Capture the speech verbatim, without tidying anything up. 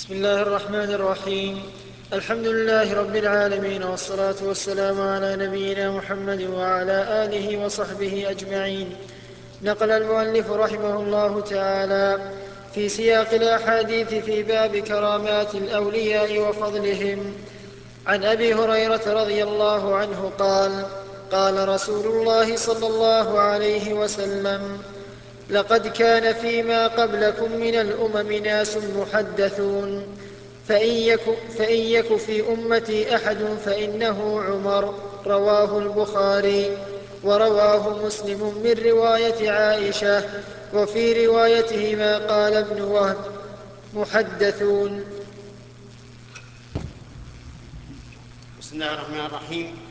بسم الله الرحمن الرحيم. الحمد لله رب العالمين، والصلاة والسلام على نبينا محمد وعلى آله وصحبه أجمعين. نقل المؤلف رحمه الله تعالى في سياق الأحاديث في باب كرامات الأولياء وفضلهم عن أبي هريرة رضي الله عنه قال: قال رسول الله صلى الله عليه وسلم: لقد كان فيما قبلكم من الأمم ناس محدثون، فإن يك, فإن يك في أمتي أحد فإنه عمر. رواه البخاري. ورواه مسلم من رواية عائشة، وفي روايتهما قال ابن وهب: محدثون. بسم الله الرحمن الرحيم.